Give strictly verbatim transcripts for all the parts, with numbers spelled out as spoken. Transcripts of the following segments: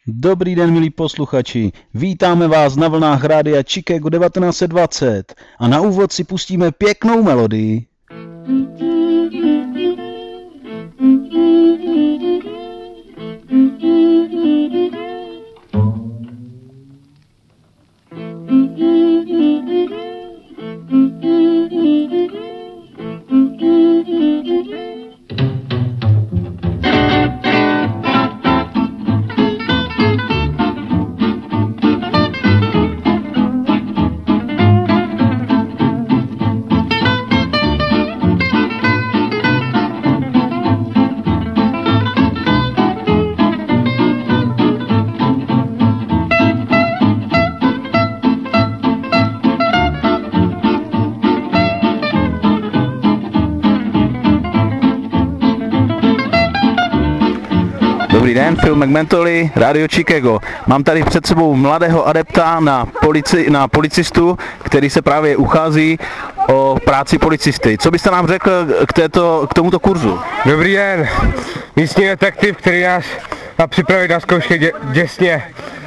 Dobrý den, milí posluchači. Vítáme vás na vlnách rádia Chicago devatenáct set dvacet a na úvod si pustíme pěknou melodii. Dobrý den, Phil McMantoli, Radio Chicago. Mám tady před sebou mladého adepta na, polici, na policistu, který se právě uchází o práci policisty. Co byste nám řekl k, této, k tomuto kurzu? Dobrý den, místní detektiv, který nás má připravit na zkoušky dě, děsně,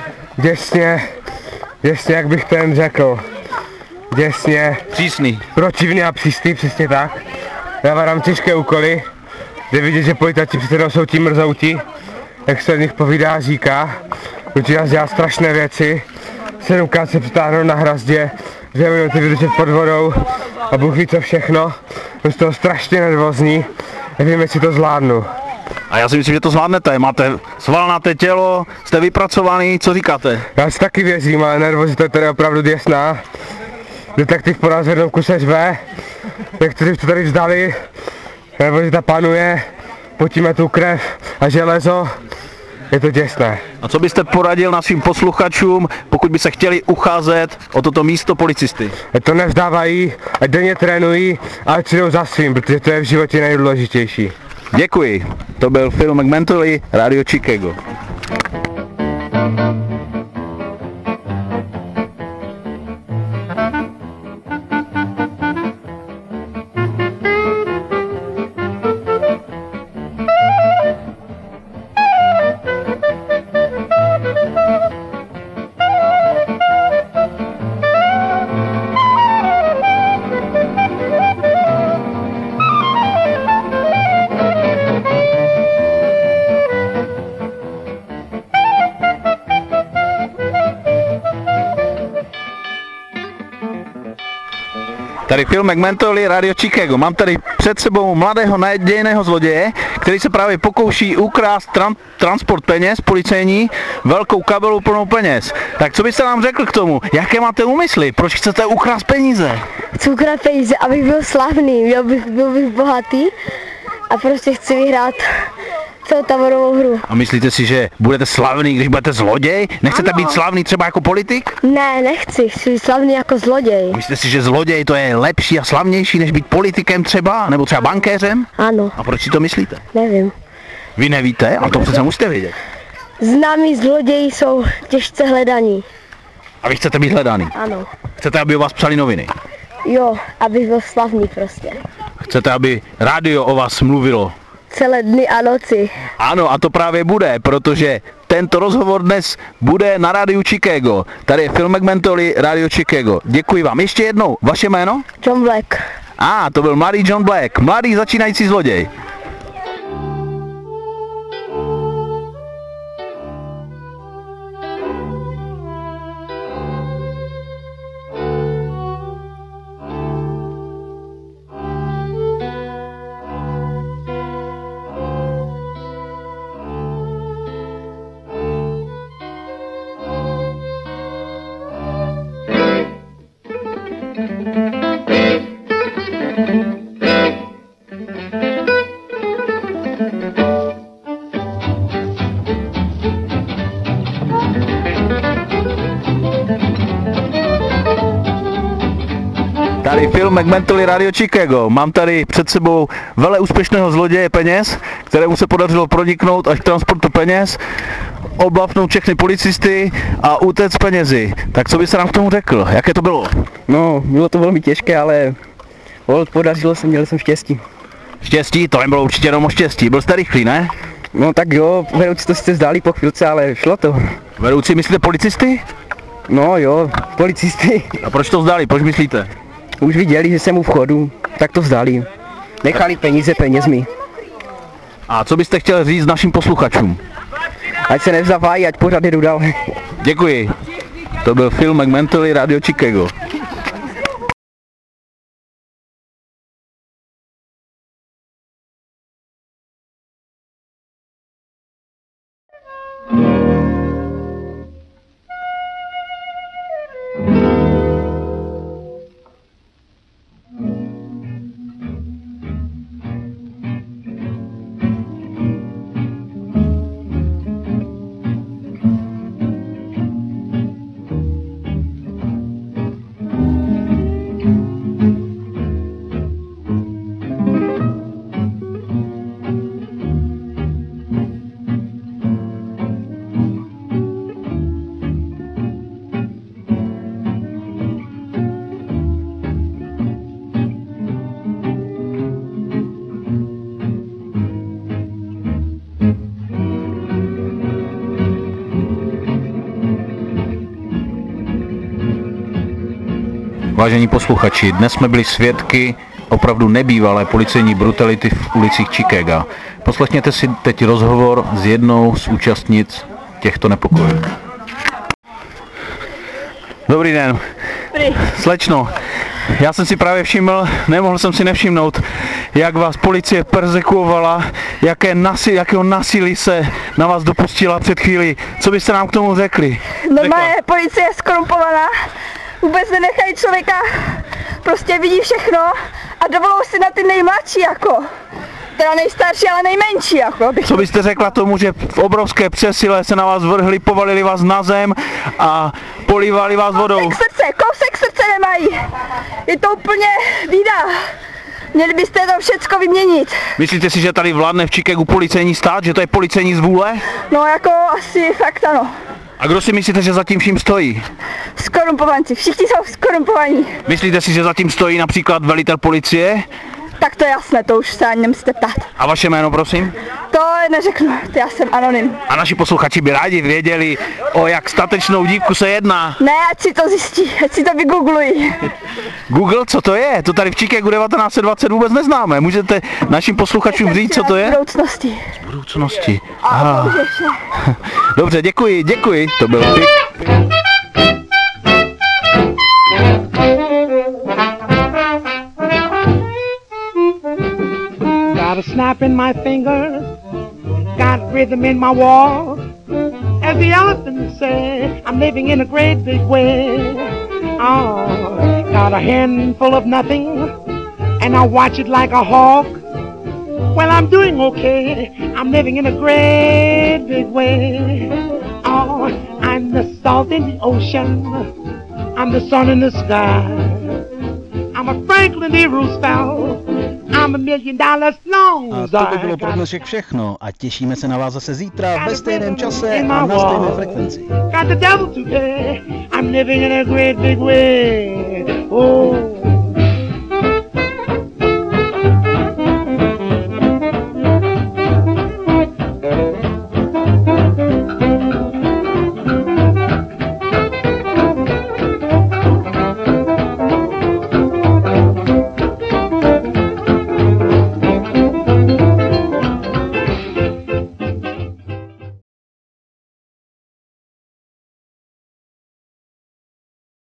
děsně, děsně, jak bych ten řekl, děsně... Přísný. Protivný a přísný, přesně tak. Dává nám těžké úkoly, jde vidět, že policajti přece jsou tím mrzoutí, jak se o nich povídá a říká. Nutí nás dělat strašné věci, sedmkrát se přitáhnout na hrazdě, dvě minuty vydržet pod vodou a Bůh ví co všechno. Jsem z toho strašně nervózní, nevím, jestli to zvládnu. A já si myslím, že to zvládnete. Máte svalnaté tělo, jste vypracovaný, co říkáte? Já si taky věřím, ale nervozita je tady opravdu děsná. Detektiv po nás v jednom kuse řve, někteří to tady vzdali, nervozita panuje, potíme tu krev a železo, je to děsné. A co byste poradil našim posluchačům, pokud by se chtěli ucházet o toto místo policisty? Ať to nevzdávají, ať denně trénují a ať přijdou za svým, protože to je v životě nejdůležitější. Děkuji. To byl Phil McMantoli, Radio Chicago. Tady Phil McMantoli, Radio Chicago. Mám tady před sebou mladého nadějného zloděje, který se právě pokouší ukrást tran- transport peněz, policejní, velkou kabelu plnou peněz. Tak co byste nám řekl k tomu? Jaké máte úmysly? Proč chcete ukrást peníze? Chci ukrást peníze, abych byl slavný, byl bych, byl bych bohatý a prostě chci vyhrát celou táborovou hru. A myslíte si, že budete slavný, když budete zloděj? Nechcete Ano. být slavný třeba jako politik? Ne, nechci, chci být slavný jako zloděj. Myslíte si, že zloděj to je lepší a slavnější, než být politikem třeba, nebo třeba bankéřem? Ano, A proč si to myslíte? nevím. Vy nevíte, ale to přece musíte vědět. Známí zloději jsou těžce hledaní. A vy chcete být hledaný. Ano. Chcete, aby o vás psali noviny. Jo, abych byl slavný prostě. Chcete, aby rádio o vás mluvilo. Celé dny a noci. Ano, a to právě bude, protože tento rozhovor dnes bude na rádiu Chicago. Tady je Phil McMantoli, Radio Chicago. Děkuji vám. Ještě jednou, vaše jméno? John Black. A, ah, to byl mladý John Black, mladý začínající zloděj. Tady Phil McMantoli, Radio Chicago. Mám tady před sebou vele úspěšného zloděje peněz, kterému se podařilo proniknout až k transportu peněz, oblapnout všechny policisty a utéct s penězi. Tak co byste nám k tomu řekl? Jaké to bylo? No, bylo to velmi těžké, ale podařilo se, měl jsem štěstí. Štěstí? To nebylo určitě jenom o štěstí. Byl jste rychlý, ne? No tak jo, vedoucí to sice zdáli po chvilce, ale šlo to. Vedoucí myslíte policisty? No jo, policisty A proč to vzdali? Proč myslíte? už viděli, že jsem u vchodu, tak to vzdali. Nechali peníze penězmi. A co byste chtěl říct našim posluchačům? Ať se nevzdávají, ať pořád jdu dál. Děkuji. To byl Phil McMentley, Radio Chicago. Vážení posluchači, dnes jsme byli svědky opravdu nebývalé policejní brutality v ulicích Chicaga. Poslechněte si teď rozhovor s jednou z účastnic těchto nepokojů. Dobrý den. Dobrý. Slečno, já jsem si právě všiml, nemohl jsem si nevšimnout, jak vás policie persekuovala, jaké nasi, jakého násilí se na vás dopustila před chvílí. Co byste nám k tomu řekli? Normálně policie je skorumpovaná, vůbec nenechají člověka, prostě vidí všechno a dovolou si na ty nejmladší jako. Teda nejstarší, ale nejmenší jako. Bych... Co byste řekla tomu, že v obrovské přesile se na vás vrhli, povalili vás na zem a polívali vás vodou? Kousek srdce, kousek srdce nemají. Je to úplně bída. Měli byste to všecko vyměnit. Myslíte si, že tady vládne v Chicagu policejní stát, že to je policejní zvůle? No jako asi fakt ano. A kdo si myslíte, že za tím vším stojí? Skorumpovanci, všichni jsou skorumpovaní. Myslíte si, že za tím stojí například velitel policie? Tak to je jasné, to už se ani nemusíte ptát. A vaše jméno, prosím? To neřeknu, to já jsem anonym. A naši posluchači by rádi věděli, o jak statečnou dívku se jedná. Ne, ať si to zjistí, ať si to vygooglují. Google, co to je? To tady v Chicagu devatenáct set dvacet vůbec neznáme. Můžete našim posluchačům říct, co to je? Z budoucnosti. Z budoucnosti. A Aha. to už je vše. Dobře, děkuji, děkuji. To byl Pik. Got a snap in my fingers, got rhythm in my walk. As the elephants say, I'm living in a great big way. Oh, got a handful of nothing, and I watch it like a hawk. Well, I'm doing okay, I'm living in a great big way. Oh, I'm the salt in the ocean, I'm the sun in the sky. I'm a Franklin D. Roosevelt, I'm a million dollars long. A to by bylo pro dnešek všechno a těšíme se na vás zase zítra ve stejném čase a na stejné frekvenci. Got the devil today, I'm living in a great big way. Oh.